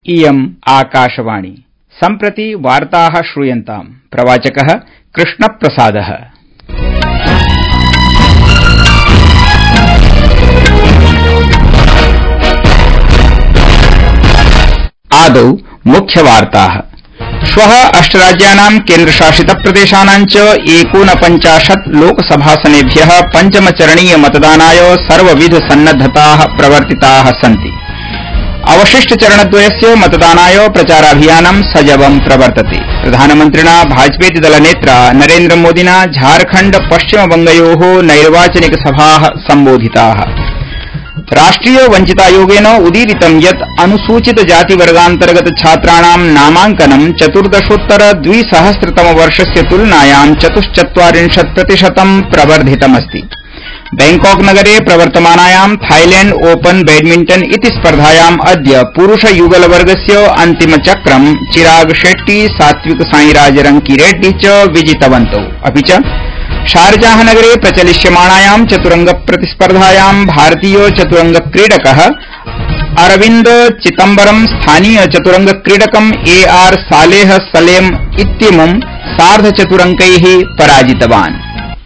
इयम् आकाशवाणी। सम्प्रति वार्ताः श्रूयन्ताम्। प्रवाचकः कृष्णप्रसादः। आदौ मुख्यवार्ताः। श्वः अष्टराज्यानां केन्द्रशासितप्रदेशानां च 49 लोकसभासनेभ्यः पञ्चमचरणीय मतदानाय सर्वविधसन्नद्धताः प्रवर्तिताः सन्ति। अवशिष्टचरणद्वयस्य मतदानाय प्रचाराभियानं सजवं प्रवर्तते। प्रधानमन्त्रिणा भाजपेति दलनेत्रा नरेन्द्रमोदिना झारखण्ड पश्चिमबंगयोः नैर्वाचनिकसभाः सम्बोधिताः। राष्ट्रिय वंचितायोगेन उदीरितं यत् अनुसूचित जातिवर्गान्तर्गत छात्राणां नामांकनं 14,2000 तुलनायां 44% प्रवर्धितमस्ति। बैंकॉक नगरे प्रवर्तमानायां थाईलैंड ओपन बैडमिंटन इति स्पर्धायाम् अद्य पुरुषयुगलवर्गस्य अन्तिमचक्रं चिराग शेट्टी, सात्विक साईराज रंकीरेड्डी च विजितवन्तौ। अपि च शारजाह नगरे प्रचलिष्यमाणायां चतुरंग प्रतिस्पर्धायां भारतीय चतुरंग क्रीडकः अरविंद चिदम्बरम स्थानीय चतुरंग क्रीडकम् AR सालेह सलेम इत्यमुं सार्धचतुरंकैः पराजितवान्।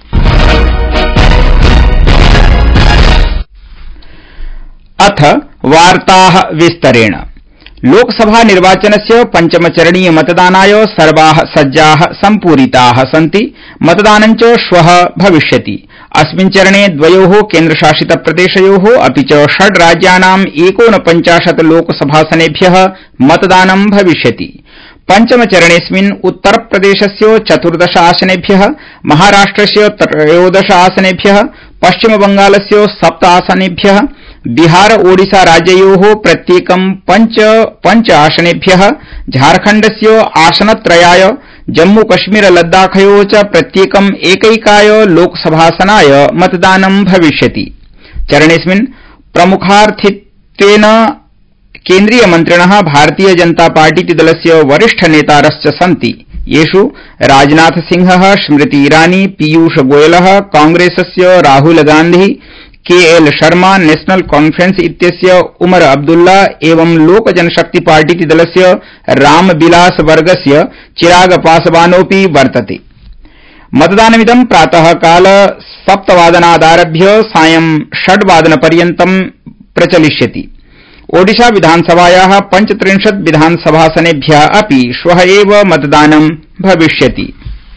अथ वार्ताः विस्तरेण। लोकसभा निर्वाचनस्य पञ्चमचरणीय मतदानाय सर्वाः सज्जाः सम्पूरिताः सन्ति। मतदानं च श्वः भविष्यति। अस्मिन् चरणे द्वयोः केन्द्रशासितप्रदेशयोः अपि च 6 राज्यानां 49 लोकसभासनेभ्यः मतदानं भविष्यति। पञ्चमचरणेऽस्मिन् उत्तरप्रदेशस्य 14 आसनेभ्यः, महाराष्ट्रस्य 13 आसनेभ्यः, पश्चिमबंगालस्य 7 आसनेभ्यः, बिहार ओडिशा राज्ययोः प्रत्येकं 5 आसनेभ्यः, झारखण्डस्य आसनत्रयाय, जम्मूकश्मीर लद्दाखयोः च प्रत्येकं एकैकाय लोकसभासनाय मतदानं भविष्यति। चरणेऽस्मिन् प्रमुखार्थित्वेन केन्द्रीयमन्त्रिणः भारतीय जनता पार्टीति दलस्य वरिष्ठनेतारश्च सन्ति। येषु राजनाथ सिंहः, स्मृति ईरानी, पीयूष गोयलः, कांग्रेसस्य Rahul Gandhi, KL Sharma, National Conference इत्यस्य उमर अब्दुल्ला एवं लोक जनशक्ति पार्टीति दलस्य रामविलास वर्गस्य चिराग पासवानोऽपि वर्तते। मतदानमिदं प्रातः काल 7 वादनादारभ्य सायं 6 वादनपर्यन्तं प्रचलिष्यति। ओडिशा विधानसभायाः 35 विधानसभासनेभ्यः अपि श्वः एव मतदानं भविष्यति।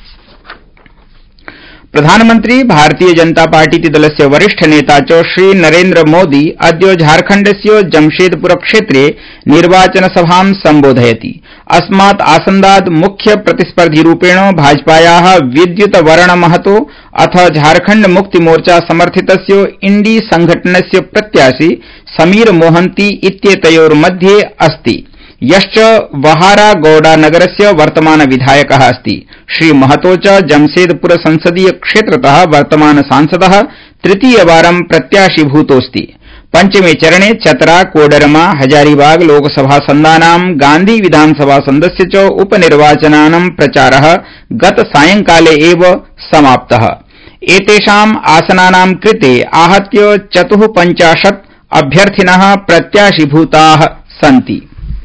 प्रधानमन्त्री भारतीय जनता पार्टीति दलस्य वरिष्ठनेता च श्री नरेन्द्र मोदी अद्य झारखण्डस्य जमशेदपुर क्षेत्रे निर्वाचनसभां सम्बोधयति। अस्मात् आसन्दात् मुख्य प्रतिस्पर्धिरूपेण भाजपायाः विद्युत वर्ण महतो अथ झारखण्ड मुक्ति मोर्चा समर्थितस्य इंडी संघटनस्य प्रत्याशी समीर मोहन्ती इत्येतयोर्मध्ये अस्ति, यश्च वहारागौडा नगरस्य वर्तमान विधायकः अस्ति। श्री महतो च जमशेदपुर संसदीय क्षेत्रतः वर्तमान सांसदः तृतीयवारं प्रत्याशीभूतोऽस्ति। पंचमे चरणे चतरा, कोडरमा, हजारीबाग लोकसभासन्दानां गांधी विधानसभासन्दस्य च उपनिर्वाचनानां प्रचारः गत सायंकाले एव समाप्तः। एतेषाम् आसनानां कृते आहत्य 54 अभ्यर्थिनः प्रत्याशीभूताः सन्ति।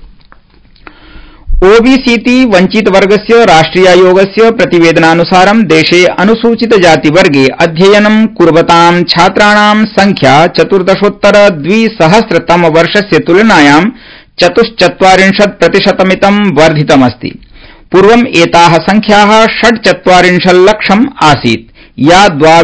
ओबीसीति वंचितवर्गस्य राष्ट्रियायोगस्य प्रतिवेदनानुसारं देशे अनुसूचित जातिवर्गे अध्ययनं कुर्वतां छात्राणां संख्या 14,2000 तुलनायां 44% वर्धितमस्ति। पूर्वम् एताः संख्याः 46 लक्षम् आसीत्, या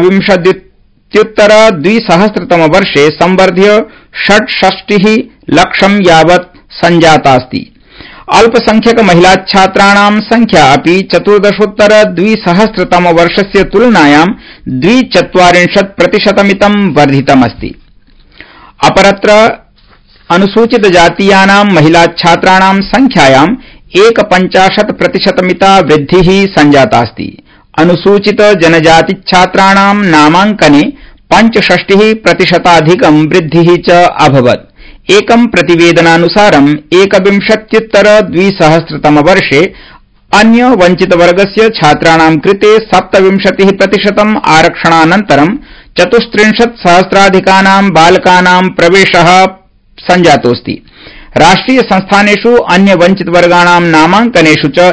22,2000 वर्षे संवर्ध्य 66 लक्षं यावत् संजातास्ति। अल्पसंख्यक महिलाछात्राणां संख्या अपि 14,2000 वर्षस्य तुलनायां 42% वर्धितमस्ति। अपरत्र अनुसूचित जातीयानां महिलाछात्राणां संख्यायां 51% वृद्धिः संजातास्ति। अनुसूचित जनजातिछात्राणां नामांकने 65% वृद्धिः च अभवत्। एकं प्रतिवेदनानुसारं 21,2000 वर्षे अन्य वंचितवर्गस्य छात्राणां कृते 27% आरक्षणानन्तरं 34,000 बालकानां प्रवेशः संजातोऽस्ति। राष्ट्रिय संस्थानेषु अन्य वंचितवर्गाणां नामांकनेषु च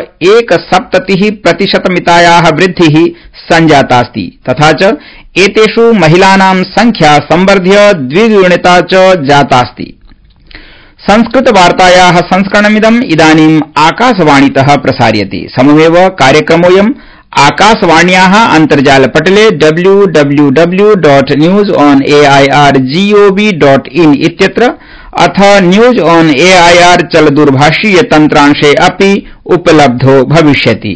1.70% वृद्धिः संजातास्ति तथा च एतेषु महिलानां संख्या संवर्ध्य द्विगुणिता च जातास्ति। संस्कृतवार्तायाः संस्करणमिदम् इदानीम् आकाशवाणीतः प्रसार्यते। सममेव कार्यक्रमोऽयम् आकाशवाण्याः अन्तर्जालपटले www.newsonair.gov.in इत्यत्र अथ न्यूज ऑन एआईआर चलदूरभाषीय तन्त्रांशे अपि उपलब्धो भविष्यति।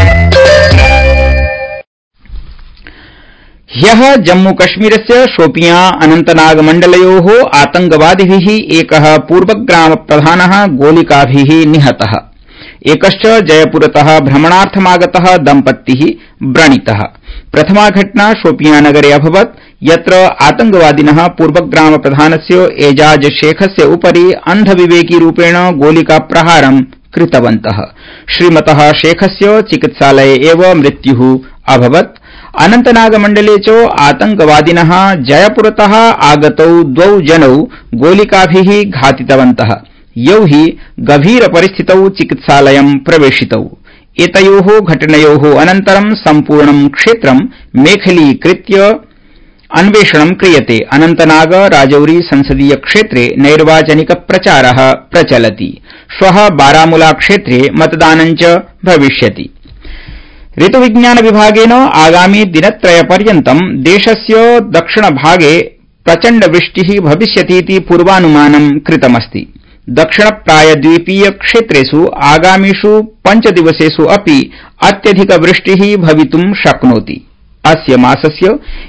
ह्यः जम्मूकश्मीरस्य शोपियां अनन्तनाग मण्डलयोः आतंकवादिभिः एकः पूर्वग्रामप्रधानः गोलिकाभिः निहतः। एकश्च जयपुरतः भ्रमणार्थमागतः दम्पत्तिः व्रणितः। प्रथमा घटना शोपियां नगरे अभवत्, यत्र आतंकवादिनः पूर्वग्रामप्रधानस्य एजाज शेखस्य उपरि अन्धविवेकीरूपेण गोलिकाप्रहारं कृतवन्तः। श्रीमतः शेखस्य चिकित्सालये एव मृत्युः अभवत्। अनन्तनागमण्डले च आतंकवादिनः जयपुरतः आगतौ द्वौ जनौ गोलिकाभिः घातितवन्तः। यौ हि गभीरपरिस्थितौ चिकित्सालयं प्रवेशितौ। एतयोः घटनयोः अनन्तरं सम्पूर्णं क्षेत्रं मेखलीकृत्य अन्वेषणं क्रियते। अनन्तनाग राजौरी संसदीय क्षेत्रे नैर्वाचनिक प्रचारः प्रचलति। श्वः बारामुला क्षेत्रे मतदानं च भविष्यति। ऋतुविज्ञान विभागेन आगामि दिनत्रयपर्यन्तं देशस्य दक्षिणभागे प्रचण्डवृष्टिः भविष्यतीति पूर्वानुमानं कृतमस्ति। दक्षिणप्रायद्वीपीय क्षेत्रेषु आगामिषु 5 दिवसेषु अपि अत्यधिकवृष्टिः भवितुं शक्नोति। अस्य मासस्य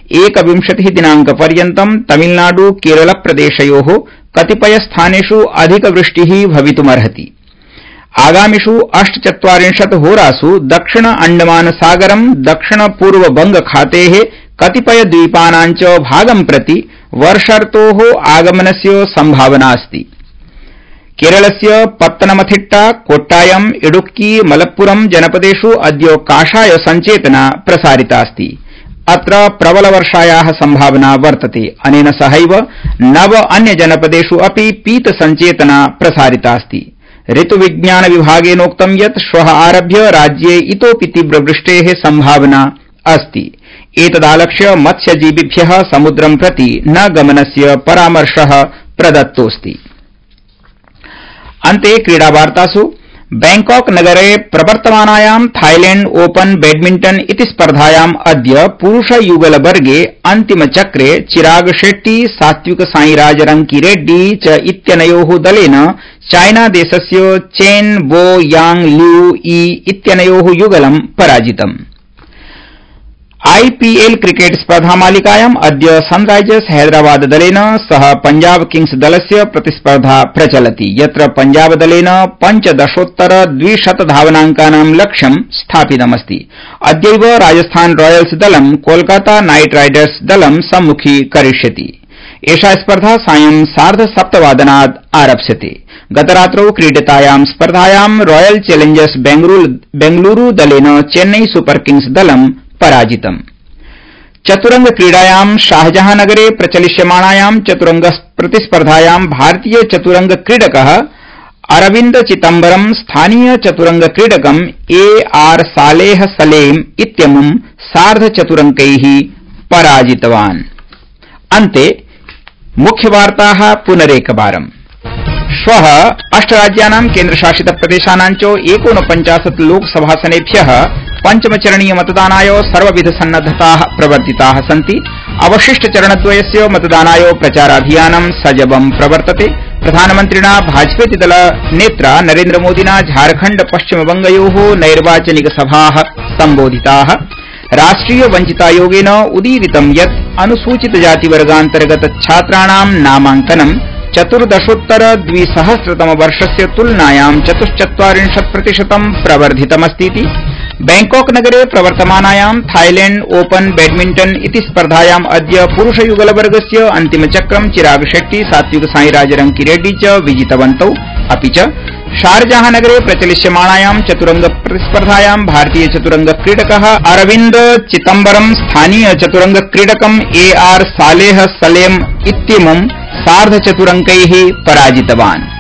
21 दिनांकपर्यन्तं तमिलनाडु केरलप्रदेशयोः कतिपयस्थानेषु अधिकवृष्टिः भवितुमर्हति। आगामिषु 48 होरासु दक्षिण अण्डमानसागरं दक्षिणपूर्वबंगखातेः कतिपयद्वीपानां च भागं प्रति वर्षर्तोः आगमनस्य संभावना अस्ति। केरलस्य पत्तनमथिट्टा, कोट्टायम, इडुक्की, मलप्पुरम जनपदेषु अद्य काषाय संचेतना प्रसारिता अस्ति। अत्र प्रबलवर्षायाः संभावना वर्तते। अनेन सहैव 9 अन्य जनपदेषु अपि पीत संचेतना प्रसारिता अस्ति। ऋतुविज्ञान विभागेनोक्तं यत् श्वः आरभ्य राज्ये इतोपि तीव्रवृष्टेः संभावना अस्ति। एतदालक्ष्य मत्स्यजीविभ्यः समुद्रं प्रति न गमनस्य परामर्शः प्रदत्तोऽस्ति। अन्ते क्रीडावार्तासु बैंकॉक नगरे प्रवर्तमानायां थाईलैंड ओपन बैडमिंटन इति स्पर्धायाम् अद्य पुरुषयुगलवर्गे अन्तिमचक्रे चिराग शेट्टी, सात्विक साईराज रंकीरेड्डी च इत्यनयोः दलेन चाइनादेशस्य चेन बो यांग लिu ई इत्यनयोः युगलं पराजितम्। आईपीएल क्रिकेट स्पर्धामालिकायाम् अद्य सनराइजर्स हैदराबाद दलेन सह पंजाब किंग्स दलस्य प्रतिस्पर्धा प्रचलति, यत्र पंजाब दलेन 15.2 धावनांकानां लक्ष्यं स्थापितमस्ति। अद्यैव राजस्थान रॉयल्स दलं कोलकाता नाइट राइडर्स दलं सम्मुखीकरिष्यति। एषा स्पर्धा सायं 7:30 आरप्स्यते। गतरात्रौ क्रीडितायां स्पर्धायां रॉयल चैलेंजर्स बेंगलुरू दलेन चेन्नई सुपर किंग्स दलं पराजितम्। चतुरंग क्रीडायां शाहजहांनगरे प्रचलिष्यमाणायां चतुरंग प्रतिस्पर्धायां भारतीय चतुरंग क्रीडकः अरविंद चिदम्बरम स्थानीय चतुरंग क्रीडकं AR सालेह सलेम इत्यमुं सार्धचतुरंकैः पराजितवान्। अन्ते मुख्यवार्ताः पुनरेकवारम्। श्वः 8 राज्यानां केन्द्रशासितप्रदेशानां च 49 लोकसभासनेभ्यः पंचमचरणीय मतदानाय सर्वविधसन्नद्धताः प्रवर्तिताः सन्ति। अवशिष्टचरणद्वयस्य मतदानाय प्रचाराभियानं सजवं प्रवर्तते। प्रधानमन्त्रिणा भाजपेतिदल नेत्रा नरेन्द्रमोदिना झारखण्ड पश्चिमबंगयोः नैर्वाचनिकसभाः सम्बोधिताः। राष्ट्रिय वंचितायोगेन उदीरितं यत् अनुसूचितजातिवर्गान्तर्गत छात्राणां नामांकनं 14.2000 तुलनायां 44% प्रवर्धितमस्तीति। बैंकॉक नगरे प्रवर्तमानायां थाईलैंड ओपन बैडमिंटन इति स्पर्धायाम् अद्य पुरुषयुगलवर्गस्य अन्तिमचक्रं चिराग शेट्टी, सात्विक साईराज रंकीरेड्डी च विजितवन्तौ। अपि च शारजाहनगरे प्रचलिष्यमाणायां चतुरंग प्रतिस्पर्धायां भारतीय चतुरंग क्रीडकः अरविंद चिदम्बरम स्थानीय चतुरंग क्रीडकं AR सालेह सलेम इत्यमुं सार्धचतुरंकैः पराजितवान्।